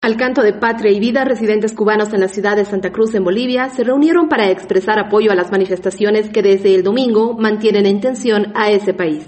Al canto de Patria y Vida, residentes cubanos en la ciudad de Santa Cruz, en Bolivia, se reunieron para expresar apoyo a las manifestaciones que desde el domingo mantienen en tensión a ese país.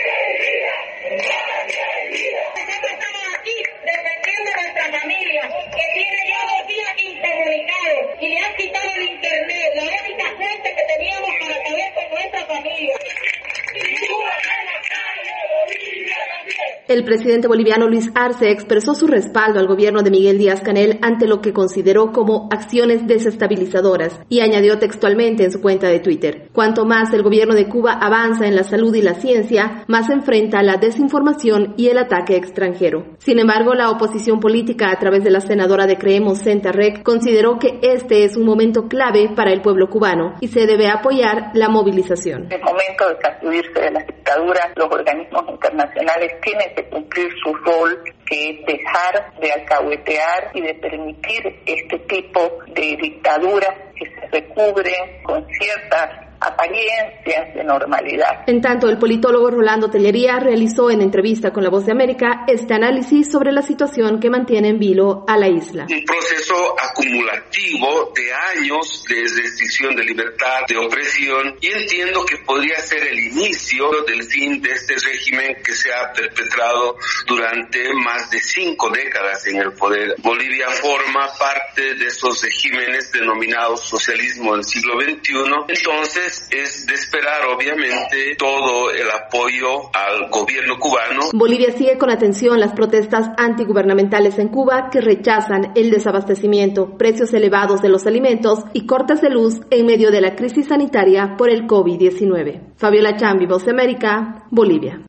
El presidente boliviano Luis Arce expresó su respaldo al gobierno de Miguel Díaz-Canel ante lo que consideró como acciones desestabilizadoras y añadió textualmente en su cuenta de Twitter: cuanto más el gobierno de Cuba avanza en la salud y la ciencia, más se enfrenta a la desinformación y el ataque extranjero. Sin embargo, la oposición política, a través de la senadora de Creemos, Senta Rec, consideró que este es un momento clave para el pueblo cubano y se debe apoyar la movilización. Es momento de sacudirse de las dictaduras. Los organismos internacionales tienen que cumplir su rol, que es dejar de alcahuetear y de permitir este tipo de dictaduras que se recubren con ciertas apariencias de normalidad. En tanto, el politólogo Rolando Tellería realizó en entrevista con La Voz de América este análisis sobre la situación que mantiene en vilo a la isla. Un proceso acumulativo de años de restricción de libertad, de opresión, y entiendo que podría ser el inicio del fin de este régimen que se ha perpetrado durante más de 5 décadas en el poder. Bolivia forma parte de esos regímenes denominados socialismo del siglo XXI, entonces es de esperar, obviamente, todo el apoyo al gobierno cubano. Bolivia sigue con atención las protestas antigubernamentales en Cuba que rechazan el desabastecimiento, precios elevados de los alimentos y cortes de luz en medio de la crisis sanitaria por el COVID-19. Fabiola Chambi, Voz de América, Bolivia.